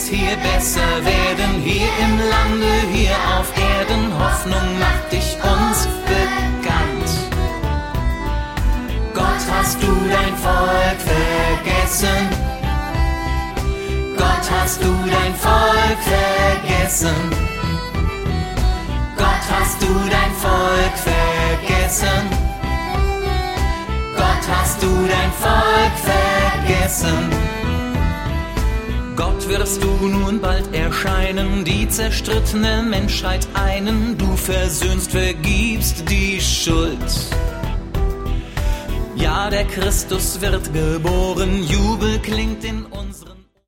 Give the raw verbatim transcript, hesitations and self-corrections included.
hier besser werden, hier im Lande, hier auf Erden. Hoffnung macht dich uns bekannt. Gott, hast du dein Volk vergessen? Gott, hast du dein Volk vergessen? Gott, hast du dein Volk vergessen? Gott, hast du dein Volk vergessen? Gott, wirst du nun bald erscheinen, die zerstrittene Menschheit einen, du versöhnst, vergibst die Schuld. Ja, der Christus wird geboren, Jubel klingt in unseren